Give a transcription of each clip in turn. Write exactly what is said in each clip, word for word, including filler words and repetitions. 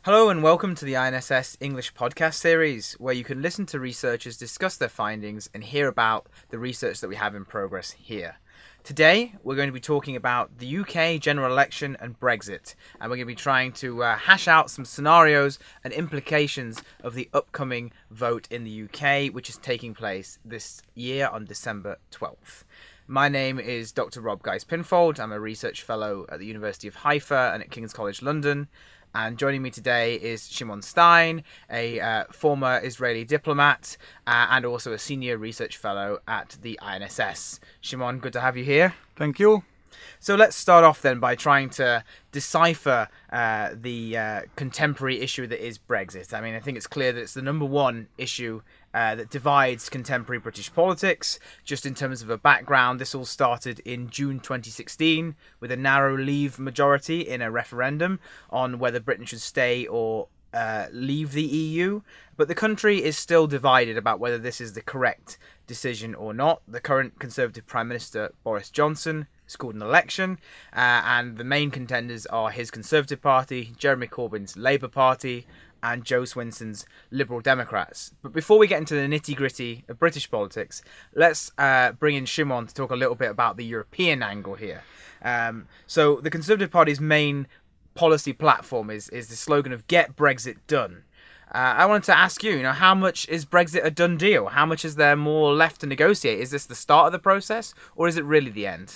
Hello and welcome to the I N S S English podcast series, where you can listen to researchers discuss their findings and hear about the research that we have in progress here. Today, we're going to be talking about the U K general election and Brexit, and we're going to be trying to uh, hash out some scenarios and implications of the upcoming vote in the U K, which is taking place this year on December twelfth. My name is Doctor Rob Geiss-Pinfold. I'm a research fellow at the University of Haifa and at King's College London. And joining me today is Shimon Stein, a uh, former Israeli diplomat uh, and also a senior research fellow at the I N S S. Shimon, good to have you here. Thank you. So let's start off then by trying to decipher uh, the uh, contemporary issue that is Brexit. I mean, I think it's clear that it's the number one issue uh, that divides contemporary British politics. Just in terms of a background, this all started in June twenty sixteen with a narrow Leave majority in a referendum on whether Britain should stay or uh, leave the E U. But the country is still divided about whether this is the correct decision or not. The current Conservative Prime Minister, Boris Johnson, has called an election, uh, and the main contenders are his Conservative Party, Jeremy Corbyn's Labour Party, and Jo Swinson's Liberal Democrats. But before we get into the nitty-gritty of British politics, let's uh, bring in Shimon to talk a little bit about the European angle here. Um, so the Conservative Party's main policy platform is, is the slogan of "Get Brexit Done." Uh, I wanted to ask you, you know, how much is Brexit a done deal? How much is there more left to negotiate? Is this the start of the process, or is it really the end?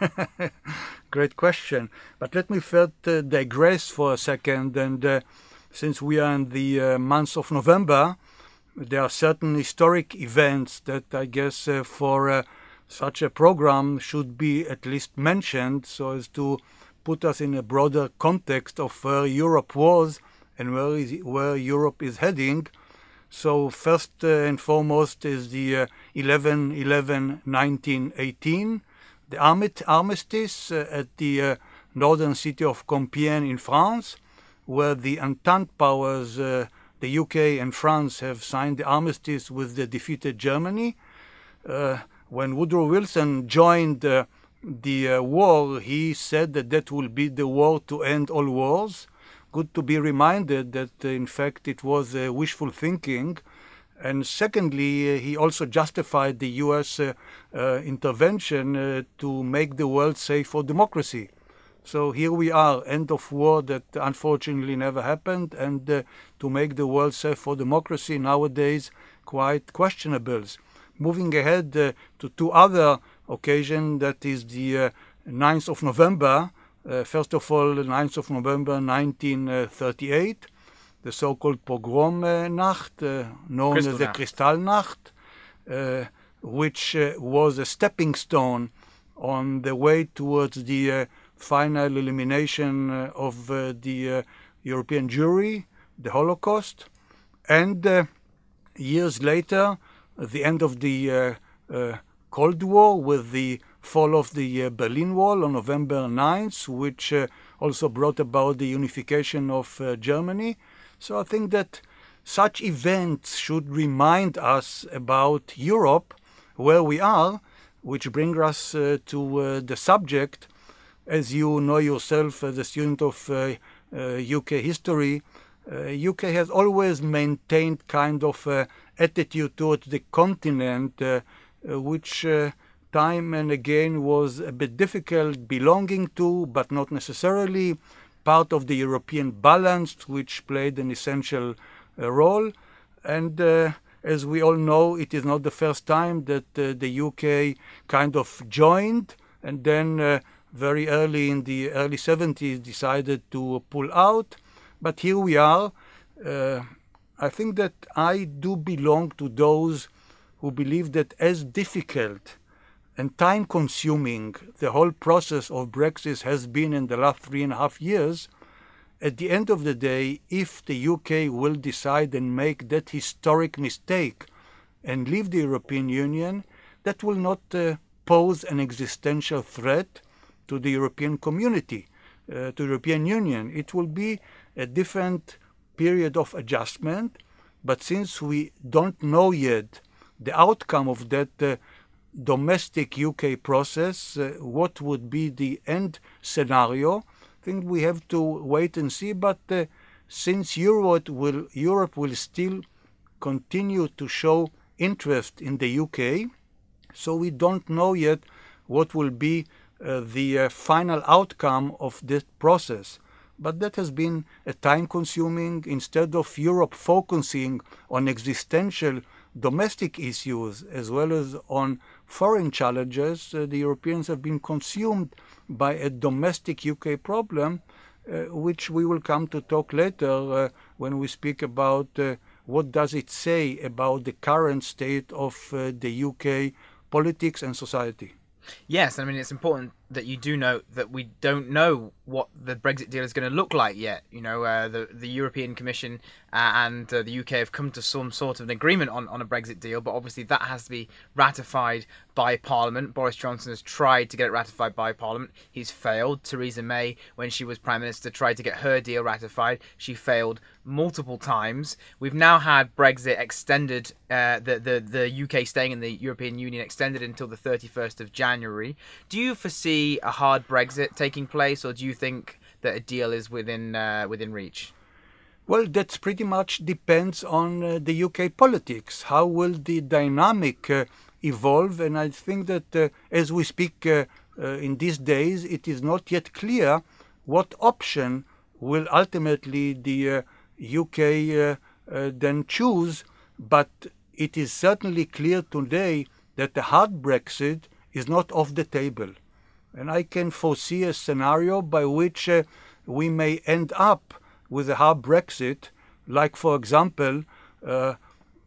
Great question. But let me first uh, digress for a second. And uh, since we are in the uh, month of November, there are certain historic events that I guess uh, for uh, such a program should be at least mentioned, so as to put us in a broader context of where Europe was and where is where Europe is heading. So first uh, and foremost is the uh, eleven eleven nineteen eighteen, the armistice uh, at the uh, northern city of Compiègne in France, where the Entente powers, uh, the U K and France, have signed the armistice with the defeated Germany. Uh, when Woodrow Wilson joined uh, the uh, war, he said that that will be the war to end all wars. Good to be reminded that, uh, in fact, it was uh, wishful thinking. And secondly, uh, he also justified the U S uh, uh, intervention uh, to make the world safe for democracy. So here we are, end of war that unfortunately never happened, and uh, to make the world safe for democracy nowadays quite questionable. Moving ahead uh, to two other occasions, that is the uh, ninth of November. Uh, first of all, the ninth of November nineteen thirty-eight, the so-called Pogrom uh, Nacht, uh, known Crystal as the Nacht. Kristallnacht, uh, which uh, was a stepping stone on the way towards the uh, final elimination uh, of uh, the uh, European Jewry, the Holocaust. And uh, years later, the end of the uh, uh, Cold War with the fall of the uh, Berlin Wall on November ninth, which uh, also brought about the unification of uh, Germany. So I think that such events should remind us about Europe, where we are, which brings us uh, to uh, the subject. As you know yourself as a student of uh, uh, U K history, uh, U K has always maintained kind of uh, attitude towards the continent, uh, uh, which uh, time and again was a bit difficult, belonging to, but not necessarily, part of the European balance, which played an essential uh, role. And uh, as we all know, it is not the first time that uh, the U K kind of joined, and then uh, very early in the early seventies decided to pull out. But here we are. Uh, I think that I do belong to those who believe that as difficult and time-consuming the whole process of Brexit has been in the last three and a half years, at the end of the day, if the U K will decide and make that historic mistake and leave the European Union, that will not uh, pose an existential threat to the European community, uh, to the European Union. It will be a different period of adjustment, but since we don't know yet the outcome of that uh, domestic U K process, uh, what would be the end scenario, I think we have to wait and see. But uh, since Europe will, Europe will still continue to show interest in the U K, so we don't know yet what will be uh, the uh, final outcome of this process. But that has been a time-consuming, instead of Europe focusing on existential domestic issues as well as on foreign challenges, uh, the Europeans have been consumed by a domestic U K problem, uh, which we will come to talk later uh, when we speak about uh, what does it say about the current state of uh, the U K politics and society. Yes, I mean, it's important that you do note that we don't know what the Brexit deal is going to look like yet. You know, uh, the, the European Commission uh, and uh, the U K have come to some sort of an agreement on, on a Brexit deal, but obviously that has to be ratified by Parliament. Boris Johnson has tried to get it ratified by Parliament. He's failed. Theresa May, when she was Prime Minister, tried to get her deal ratified. She failed multiple times. We've now had Brexit extended, uh, the, the, the U K staying in the European Union extended until the thirty-first of January. Do you foresee a hard Brexit taking place, or do you think that a deal is within uh, within reach? Well, that pretty much depends on uh, the U K politics. How will the dynamic uh, evolve? And I think that uh, as we speak uh, uh, in these days, it is not yet clear what option will ultimately the uh, U K uh, uh, then choose. But it is certainly clear today that the hard Brexit is not off the table. And I can foresee a scenario by which uh, we may end up with a hard Brexit, like, for example, uh,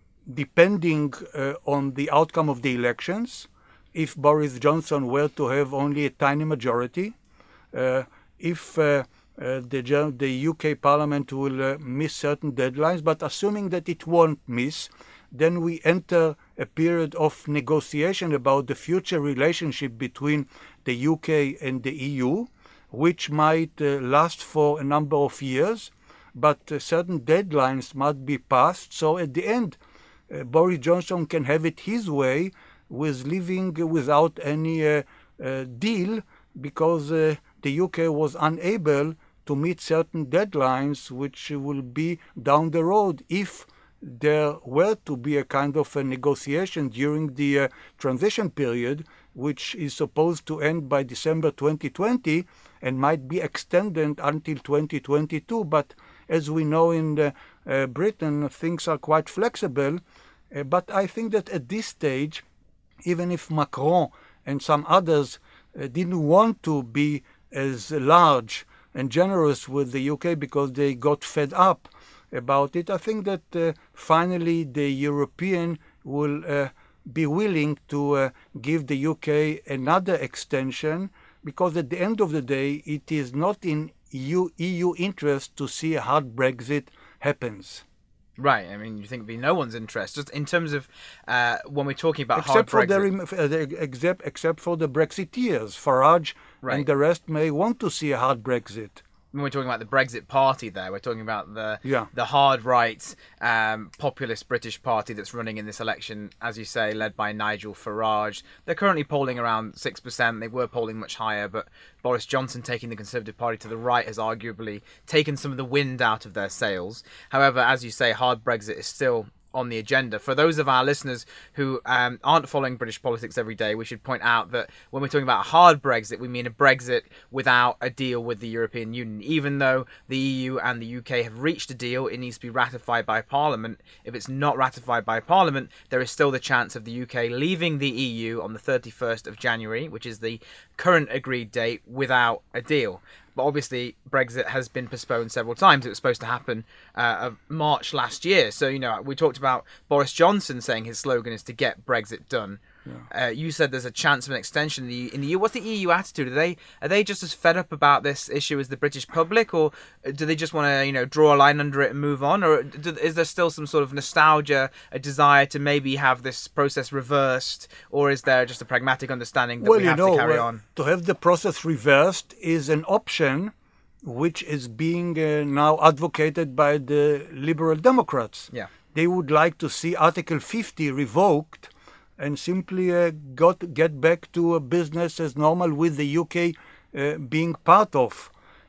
depending uh, on the outcome of the elections, if Boris Johnson were to have only a tiny majority, uh, if uh, uh, the, the U K Parliament will uh, miss certain deadlines, but assuming that it won't miss, then we enter a period of negotiation about the future relationship between the U K and the E U, which might uh, last for a number of years, but uh, certain deadlines must be passed. So at the end, uh, Boris Johnson can have it his way with living without any uh, uh, deal, because uh, the U K was unable to meet certain deadlines which will be down the road if there were to be a kind of a negotiation during the uh, transition period, which is supposed to end by December twenty twenty and might be extended until twenty twenty-two. But as we know in the, uh, Britain, things are quite flexible. Uh, but I think that at this stage, even if Macron and some others uh, didn't want to be as large and generous with the U K because they got fed up about it, I think that uh, finally the European will uh, be willing to uh, give the U K another extension, because at the end of the day it is not in E U, E U interest to see a hard Brexit happens. Right. I mean, you think it'd be no one's interest, just in terms of uh, when we're talking about except hard for Brexit. the, uh, except, except for the Brexiteers. Farage Right. and the rest may want to see a hard Brexit. When we're talking about the Brexit Party there, we're talking about the Yeah. the hard right um, populist British party that's running in this election, as you say, led by Nigel Farage. They're currently polling around six percent. They were polling much higher, but Boris Johnson taking the Conservative Party to the right has arguably taken some of the wind out of their sails. However, as you say, hard Brexit is still on the agenda. For those of our listeners who um, aren't following British politics every day, we should point out that when we're talking about a hard Brexit, we mean a Brexit without a deal with the European Union. Even though the E U and the U K have reached a deal, it needs to be ratified by Parliament. If it's not ratified by Parliament, there is still the chance of the U K leaving the E U on the thirty-first of January, which is the current agreed date, without a deal. But obviously, Brexit has been postponed several times. It was supposed to happen uh, of March last year. So, you know, we talked about Boris Johnson saying his slogan is to get Brexit done. Yeah. Uh, you said there's a chance of an extension in the, in the E U. What's the E U attitude? Are they are they just as fed up about this issue as the British public, or do they just want to, you know, draw a line under it and move on, or do, is there still some sort of nostalgia, a desire to maybe have this process reversed, or is there just a pragmatic understanding that well, we have you know, to carry uh, on? To have the process reversed is an option which is being uh, now advocated by the Liberal Democrats. Yeah, they would like to see Article fifty revoked and simply uh, got get back to a business as normal with the U K uh, being part of.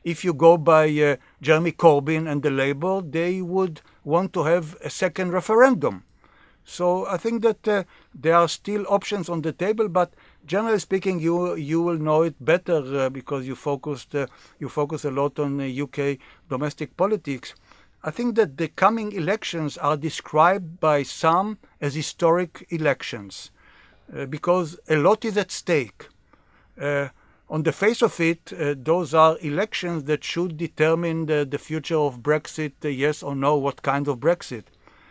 if you go by uh, Jeremy Corbyn and the Labour, they would want to have a second referendum. So I think that uh, there are still options on the table, but generally speaking, you you will know it better uh, because you focused uh, you focus a lot on uh, U K domestic politics. I think that the coming elections are described by some as historic elections uh, because a lot is at stake. Uh, on the face of it, uh, those are elections that should determine the, the future of Brexit, uh, yes or no, what kind of Brexit.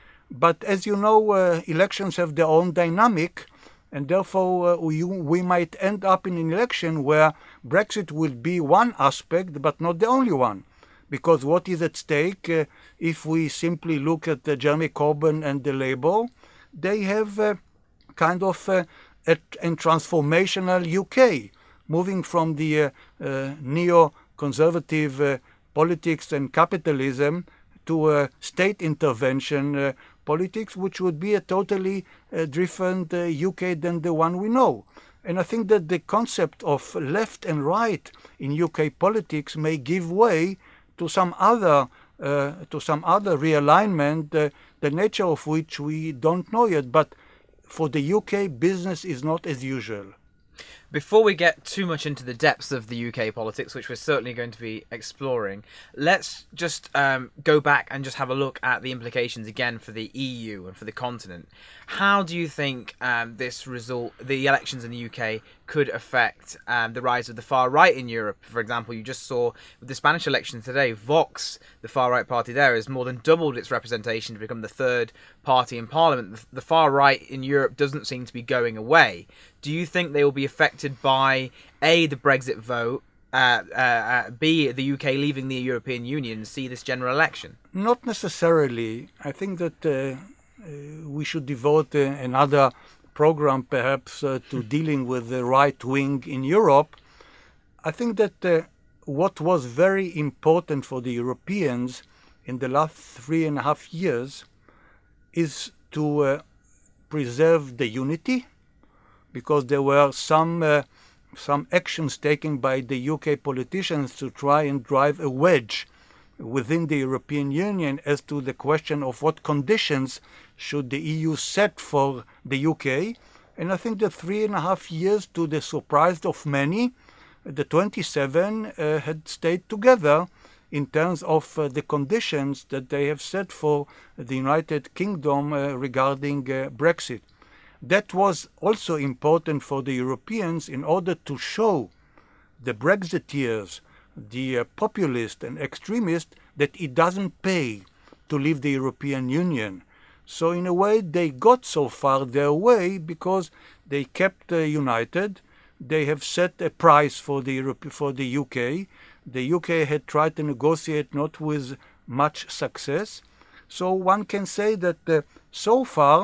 But as you know, uh, elections have their own dynamic, and therefore uh, we, we might end up in an election where Brexit will be one aspect, but not the only one. Because what is at stake, uh, if we simply look at uh, Jeremy Corbyn and the Labour, they have uh, kind of uh, a, a transformational U K, moving from the uh, uh, neo-conservative uh, politics and capitalism to uh, state intervention uh, politics, which would be a totally uh, different uh, U K than the one we know. And I think that the concept of left and right in U K politics may give way to some other uh, to some other realignment, uh, the nature of which we don't know yet. But for the U K, business is not as usual. Before we get too much into the depths of the U K politics, which we're certainly going to be exploring, let's just um, go back and just have a look at the implications again for the E U and for the continent. How do you think um, this result, the elections in the U K, could affect um, the rise of the far right in Europe? For example, you just saw with the Spanish election today, Vox, the far right party there, has more than doubled its representation to become the third party in parliament. The, the far right in Europe doesn't seem to be going away. Do you think they will be affected by A, the Brexit vote, uh, uh, uh, B, the U K leaving the European Union, and C, this general election? Not necessarily. I think that uh, uh, we should devote uh, another program perhaps uh, to dealing with the right wing in Europe. I think that uh, what was very important for the Europeans in the last three and a half years is to uh, preserve the unity, because there were some uh, some actions taken by the U K politicians to try and drive a wedge within the European Union as to the question of what conditions should the E U set for the U K. And I think that three and a half years, to the surprise of many, the twenty-seven uh, had stayed together in terms of uh, the conditions that they have set for the United Kingdom uh, regarding uh, Brexit. That was also important for the Europeans in order to show the Brexiteers, the uh, populists and extremists, that it doesn't pay to leave the European Union. So in a way, they got so far their way because they kept uh, united. They have set a price for the Europe, for the U K. The U K had tried to negotiate, not with much success. So one can say that uh, so far,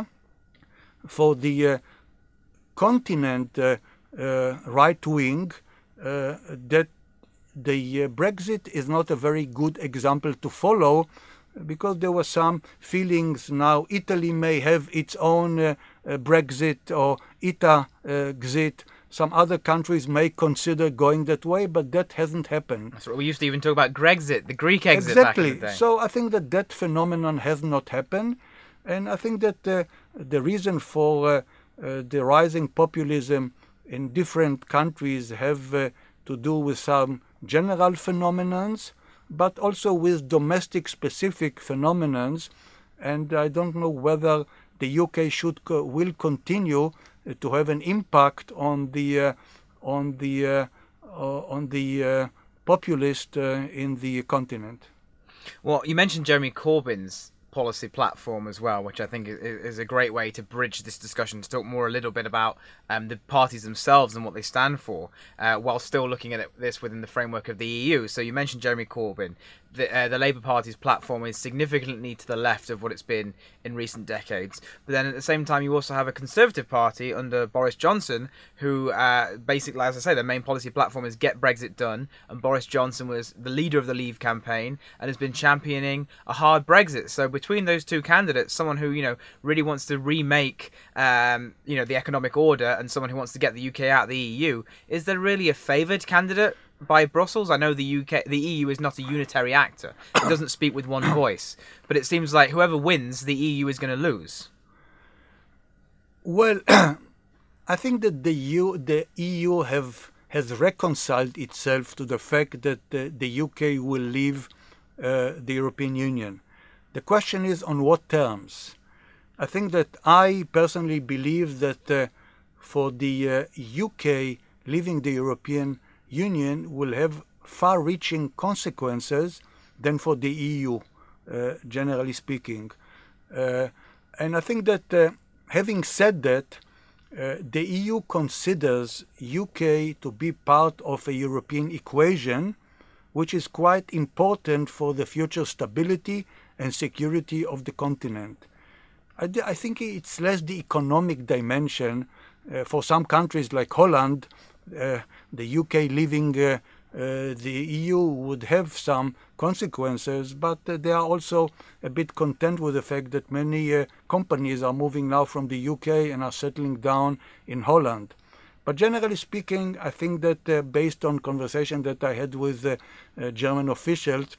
for the uh, continent uh, uh, right wing, uh, that the uh, Brexit is not a very good example to follow, because there were some feelings now Italy may have its own uh, uh, Brexit or Ita-Xit. Some other countries may consider going that way, but that hasn't happened. That's right. We used to even talk about Grexit, the Greek exit exactly. back in the day. So I think that that phenomenon has not happened. And I think that uh, the reason for uh, uh, the rising populism in different countries have uh, to do with some general phenomenons, but also with domestic specific phenomenons. And I don't know whether the U K should co- will continue uh, to have an impact on the uh, on the uh, uh, on the uh, populist uh, in the continent. Well, you mentioned Jeremy Corbyn's policy platform as well, which I think is a great way to bridge this discussion, to talk more a little bit about um, the parties themselves and what they stand for, uh, while still looking at it, this within the framework of the E U. So you mentioned Jeremy Corbyn. The, uh, the Labour Party's platform is significantly to the left of what it's been in recent decades. But then at the same time, you also have a Conservative Party under Boris Johnson, who uh, basically, as I say, their main policy platform is get Brexit done. And Boris Johnson was the leader of the Leave campaign and has been championing a hard Brexit. So between those two candidates, someone who, you know, really wants to remake, um, you know, the economic order, and someone who wants to get the U K out of the E U, is there really a favoured candidate? by Brussels? I know the U K, the E U is not a unitary actor. It doesn't speak with one voice. But it seems like whoever wins, the E U is going to lose. Well, I think that the, U, the E U have has reconciled itself to the fact that uh, the U K will leave uh, the European Union. The question is on what terms. I think that I personally believe that uh, for the uh, U K leaving the European Union will have far-reaching consequences than for the E U, uh, generally speaking. Uh, and I think that uh, having said that, uh, the E U considers U K to be part of a European equation, which is quite important for the future stability and security of the continent. I, I think it's less the economic dimension. Uh, for some countries like Holland, uh, the U K leaving uh, uh, the E U would have some consequences, but uh, they are also a bit content with the fact that many uh, companies are moving now from the U K and are settling down in Holland. But generally speaking, I think that uh, based on conversation that I had with uh, uh, German officials,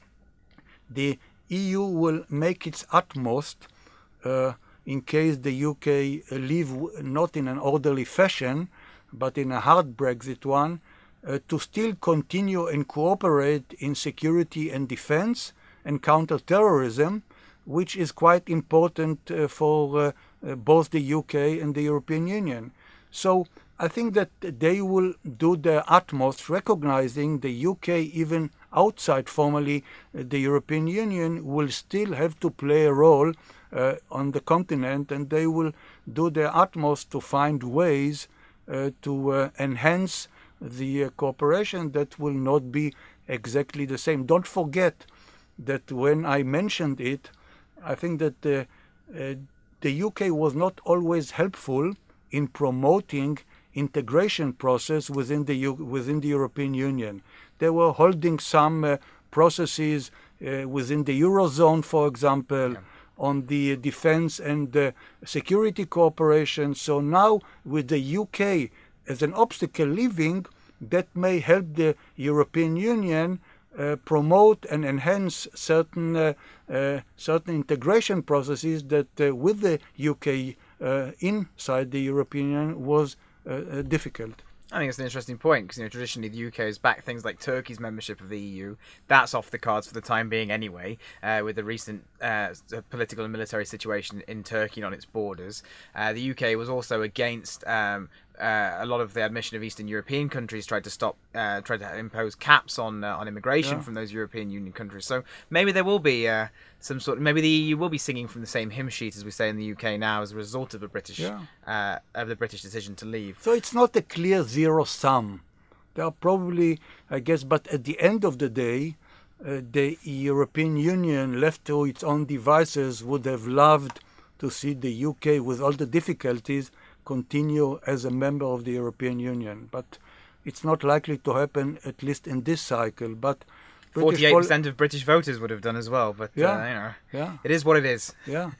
the E U will make its utmost uh, in case the U K leave not in an orderly fashion, but in a hard Brexit one, uh, to still continue and cooperate in security and defense and counter-terrorism, which is quite important uh, for uh, uh, both the U K and the European Union. So I think that they will do their utmost, recognizing the U K, even outside formally uh, the European Union, will still have to play a role uh, on the continent, and they will do their utmost to find ways uh, to uh, enhance the uh, cooperation that will not be exactly the same. Don't forget that when I mentioned it, I think that uh, uh, the U K was not always helpful in promoting integration process within the U- within the European Union. They were holding some uh, processes uh, within the Eurozone, for example, yeah. on the defense and uh, security cooperation. So now with the U K as an obstacle leaving, that may help the European Union uh, promote and enhance certain uh, uh, certain integration processes that uh, with the U K uh, inside the European Union was uh, uh, difficult. I think it's an interesting point because, you know, traditionally the U K has backed things like Turkey's membership of the E U. That's off the cards for the time being anyway, uh, with the recent uh, political and military situation in Turkey and on its borders. Uh, the U K was also against um, uh, a lot of the admission of Eastern European countries, tried to stop, uh, tried to impose caps on uh, on immigration yeah. from those European Union countries. So maybe there will be uh, some sort. Maybe the E U will be singing from the same hymn sheet as we say in the U K now, as a result of the British yeah. uh, of the British decision to leave. So it's not a clear zero sum. There are probably, I guess, but at the end of the day, uh, the European Union, left to its own devices, would have loved to see the U K, with all the difficulties, continue as a member of the European Union. But it's not likely to happen, at least in this cycle. But forty-eight percent pol- of British voters would have done as well. But yeah, uh, you know, yeah. it is what it is. Yeah.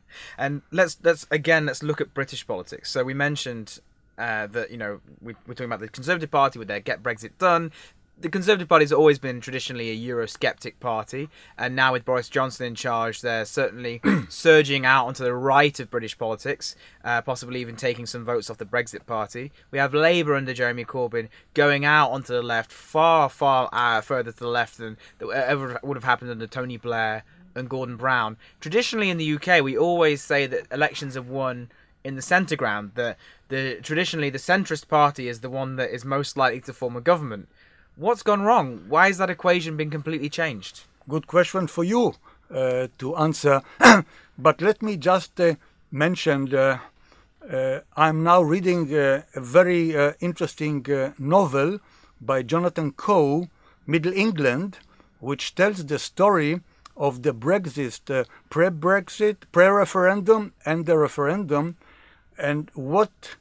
And let's let's again let's look at British politics. So we mentioned uh, that you know we, we're talking about the Conservative Party with their Get Brexit Done. The Conservative Party has always been traditionally a Eurosceptic party, and now with Boris Johnson in charge, they're certainly surging out onto the right of British politics, uh, possibly even taking some votes off the Brexit Party. We have Labour under Jeremy Corbyn going out onto the left, far, far uh, further to the left than that ever would have happened under Tony Blair and Gordon Brown. Traditionally in the U K, we always say that elections are won in the centre ground, that the traditionally the centrist party is the one that is most likely to form a government. What's gone wrong? Why has that equation been completely changed? Good question for you uh, to answer. But let me just uh, mention, uh, uh, I'm now reading uh, a very uh, interesting uh, novel by Jonathan Coe, Middle England, which tells the story of the Brexit, uh, pre-Brexit, pre-referendum and the referendum, and what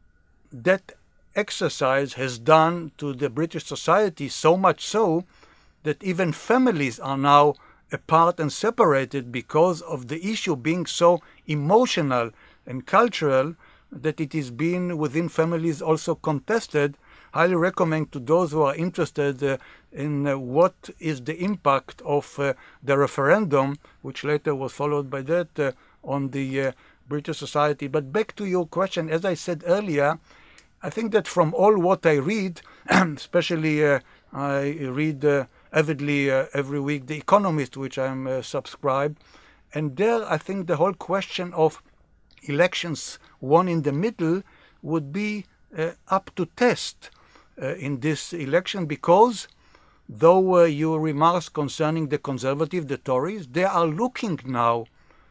that exercise has done to the British society, so much so that even families are now apart and separated because of the issue being so emotional and cultural that it is being within families also contested highly recommend to those who are interested uh, in uh, what is the impact of uh, the referendum, which later was followed by that, uh, on the uh, British society. But back to your question, as I said earlier, I think that from all what I read, especially uh, I read uh, avidly uh, every week The Economist, which I'm uh, subscribed, and there I think the whole question of elections won in the middle would be uh, up to test uh, in this election, because though uh, your remarks concerning the Conservative, the Tories, they are looking now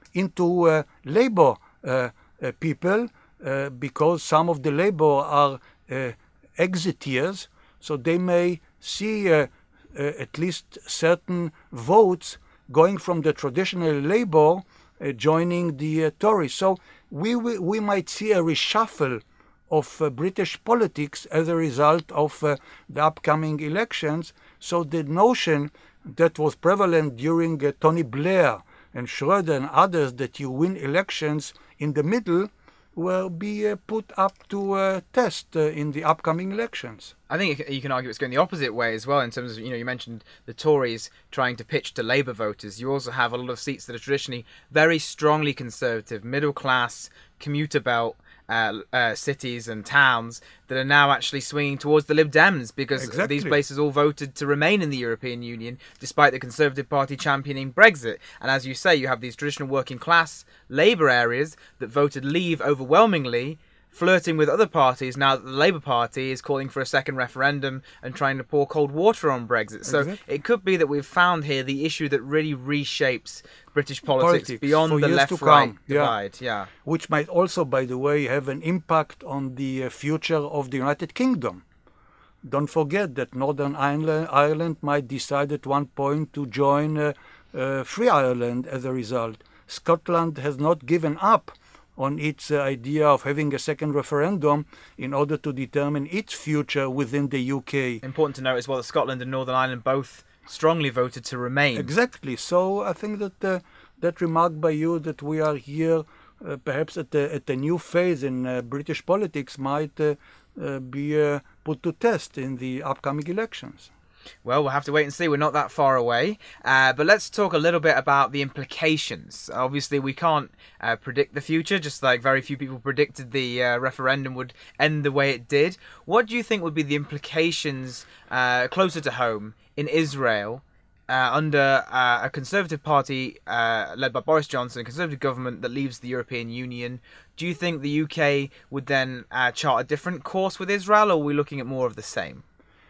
into uh, Labour uh, uh, people, uh, because some of the Labour are uh, exiteers, so they may see uh, uh, at least certain votes going from the traditional Labour uh, joining the uh, Tories. So we, we we might see a reshuffle of uh, British politics as a result of uh, the upcoming elections. So the notion that was prevalent during uh, Tony Blair and Schroeder and others, that you win elections in the middle, will be uh, put up to uh, test uh, in the upcoming elections. I think you can argue it's going the opposite way as well, in terms of, you know, you mentioned the Tories trying to pitch to Labour voters. You also have a lot of seats that are traditionally very strongly conservative, middle class, commuter belt uh, uh, cities and towns that are now actually swinging towards the Lib Dems, because Exactly. these places all voted to remain in the European Union despite the Conservative Party championing Brexit. And as you say, you have these traditional working class Labour areas that voted Leave overwhelmingly, flirting with other parties now that the Labour Party is calling for a second referendum and trying to pour cold water on Brexit. So Exactly. it could be that we've found here the issue that really reshapes British politics, Politics beyond for the years to left-right come. Yeah. divide. Yeah. Which might also, by the way, have an impact on the uh, future of the United Kingdom. Don't forget that Northern Ireland, Ireland might decide at one point to join uh, uh, Free Ireland as a result. Scotland has not given up on its uh, idea of having a second referendum in order to determine its future within the U K. Important to note as well that Scotland and Northern Ireland both strongly voted to remain. Exactly. So I think that uh, that remark by you that we are here uh, perhaps at a, at a new phase in uh, British politics might uh, uh, be uh, put to test in the upcoming elections. Well, we'll have to wait and see. We're not that far away. Uh, but let's talk a little bit about the implications. Obviously, we can't uh, predict the future, just like very few people predicted the uh, referendum would end the way it did. What do you think would be the implications uh, closer to home in Israel uh, under uh, a Conservative Party uh, led by Boris Johnson, a Conservative government that leaves the European Union? Do you think the U K would then uh, chart a different course with Israel, or are we looking at more of the same?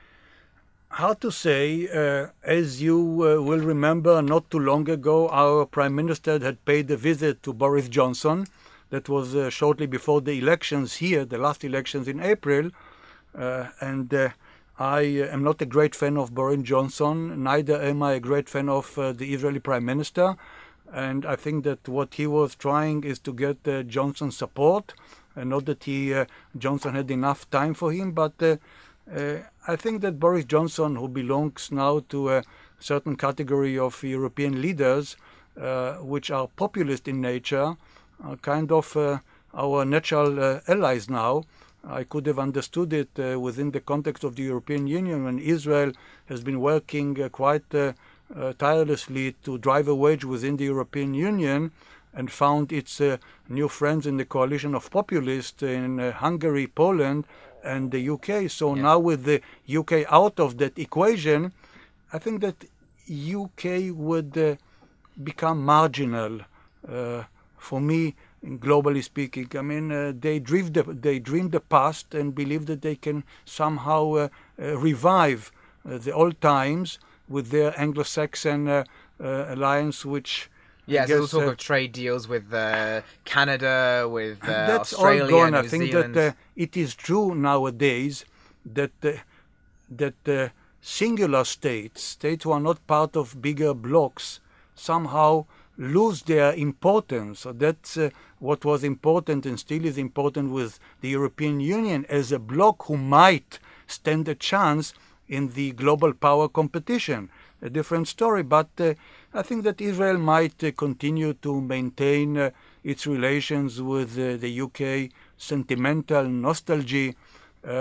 Hard to say. Uh, as you uh, will remember, not too long ago, our Prime Minister had paid a visit to Boris Johnson. That was uh, shortly before the elections here, the last elections in April. Uh, and uh, I am not a great fan of Boris Johnson, neither am I a great fan of uh, the Israeli Prime Minister. And I think that what he was trying is to get uh, Johnson's support. Uh, not that he, uh, Johnson had enough time for him, but uh, Uh, I think that Boris Johnson, who belongs now to a certain category of European leaders, uh, which are populist in nature, are kind of uh, our natural uh, allies now. I could have understood it uh, within the context of the European Union, when Israel has been working uh, quite uh, uh, tirelessly to drive a wedge within the European Union, and found its uh, new friends in the coalition of populists in uh, Hungary, Poland, and the U K. So Yeah. now with the U K out of that equation, I think that U K would uh, become marginal uh, for me, globally speaking. I mean, uh, they dreamed the, they dreamed the past and believe that they can somehow uh, uh, revive uh, the old times with their Anglo-Saxon uh, uh, alliance, which Yeah, I there's all guess, talk uh, of trade deals with uh, Canada, with uh, that's Australia, all gone. New I think Zealand. that uh, it is true nowadays that uh, that uh, singular states, states who are not part of bigger blocks, somehow lose their importance. So that's uh, what was important and still is important with the European Union as a bloc who might stand a chance in the global power competition. A different story, but uh, I think that Israel might uh, continue to maintain uh, its relations with uh, the U K, sentimental nostalgia. Uh,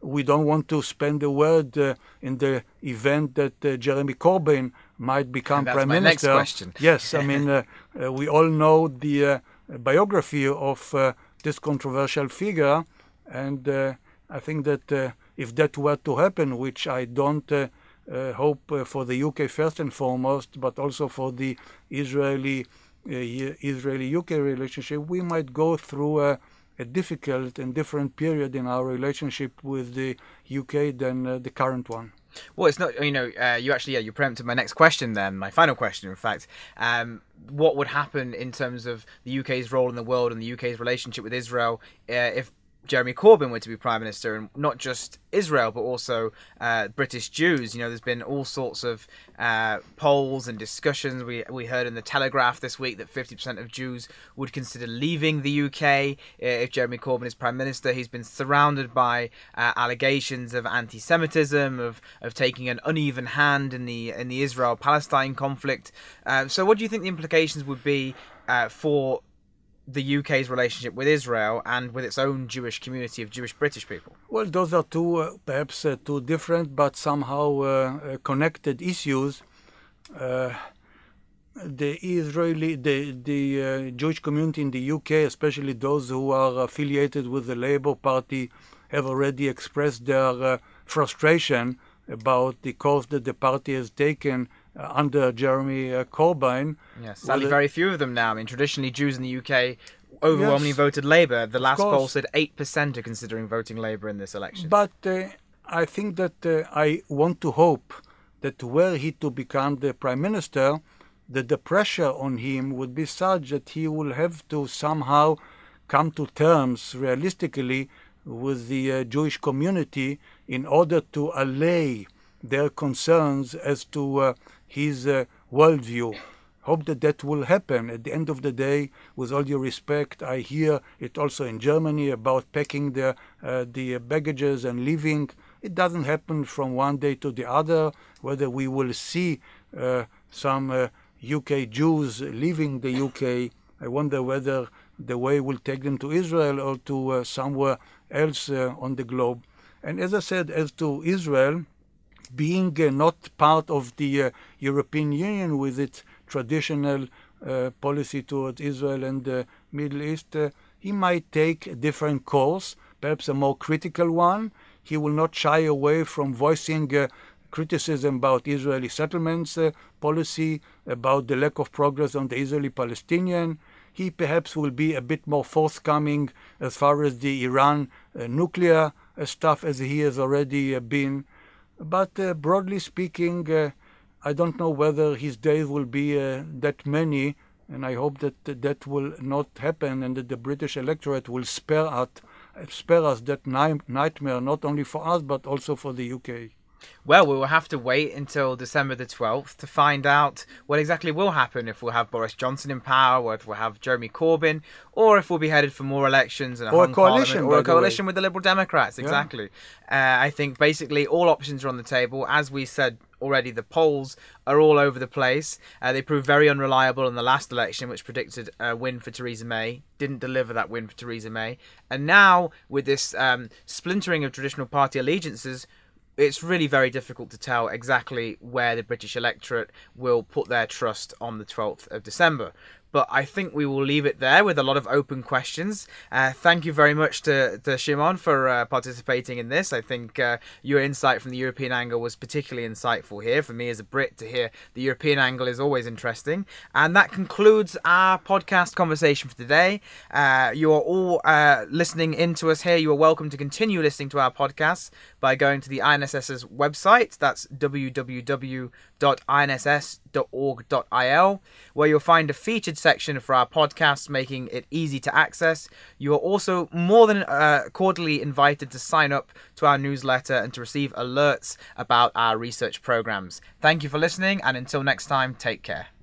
we don't want to spend a word uh, in the event that uh, Jeremy Corbyn might become That's prime my minister. next question. Yes, I mean, uh, uh, we all know the uh, biography of uh, this controversial figure, and uh, I think that uh, if that were to happen, which I don't uh, uh, hope uh, for the U K first and foremost, but also for the Israeli uh, Israeli-U K relationship, we might go through a, a difficult and different period in our relationship with the U K than uh, the current one. Well, it's not, you know, uh, you actually, yeah, you preempted my next question then, my final question, in fact. Um, what would happen in terms of the U K's role in the world and the U K's relationship with Israel uh, if Jeremy Corbyn were to be Prime Minister, and not just Israel, but also uh, British Jews? You know, there's been all sorts of uh, polls and discussions. We we heard in the Telegraph this week that fifty percent of Jews would consider leaving the U K if Jeremy Corbyn is Prime Minister. He's been surrounded by uh, allegations of anti-Semitism, of of taking an uneven hand in the in the Israel-Palestine conflict. Uh, so, what do you think the implications would be uh, for the U K's relationship with Israel and with its own Jewish community of Jewish British people? Well, those are two, uh, perhaps uh, two different but somehow uh, uh, connected issues. Uh, the Israeli, the, the uh, Jewish community in the U K, especially those who are affiliated with the Labour Party, have already expressed their uh, frustration about the course that the party has taken Uh, under Jeremy uh, Corbyn. Yes, sadly, well, very few of them now. I mean, traditionally, Jews in the U K overwhelmingly yes, voted Labour. The last course. poll said eight percent are considering voting Labour in this election. But uh, I think that uh, I want to hope that were he to become the Prime Minister, that the pressure on him would be such that he will have to somehow come to terms realistically with the uh, Jewish community in order to allay their concerns as to uh, his uh, worldview. Hope that that will happen. At the end of the day, with all due respect, I hear it also in Germany about packing the, uh, the baggages and leaving. It doesn't happen from one day to the other. Whether we will see uh, some uh, U K Jews leaving the U K, I wonder whether the way will take them to Israel or to uh, somewhere else uh, on the globe. And as I said, as to Israel, being uh, not part of the uh, European Union with its traditional uh, policy towards Israel and the Middle East, uh, he might take a different course, perhaps a more critical one. He will not shy away from voicing uh, criticism about Israeli settlements uh, policy, about the lack of progress on the Israeli-Palestinian. He perhaps will be a bit more forthcoming as far as the Iran uh, nuclear uh, stuff as he has already uh, been. But uh, broadly speaking, uh, I don't know whether his days will be uh, that many, and I hope that uh, that will not happen and that the British electorate will spare, out, spare us that ni- nightmare, not only for us, but also for the U K. Well, we will have to wait until December the twelfth to find out what exactly will happen, if we'll have Boris Johnson in power, or if we'll have Jeremy Corbyn, or if we'll be headed for more elections and a or hung a coalition, parliament, or a coalition way. with the Liberal Democrats. Exactly. Yeah. Uh, I think basically all options are on the table. As we said already, the polls are all over the place. Uh, they proved very unreliable in the last election, which predicted a win for Theresa May. Didn't deliver that win for Theresa May. And now, with this um, splintering of traditional party allegiances, it's really very difficult to tell exactly where the British electorate will put their trust on the twelfth of December. But I think we will leave it there with a lot of open questions. Uh, thank you very much to, to Shimon for uh, participating in this. I think uh, your insight from the European angle was particularly insightful here. For me as a Brit, to hear the European angle is always interesting. And that concludes our podcast conversation for today. Uh, you are all uh, listening in to us here. You are welcome to continue listening to our podcasts by going to the I N S S's website. That's w w w dot i n s s dot org dot i l, where you'll find a featured section for our podcasts, making it easy to access. You are also more than uh, cordially invited to sign up to our newsletter and to receive alerts about our research programs. Thank you for listening, and until next time, take care.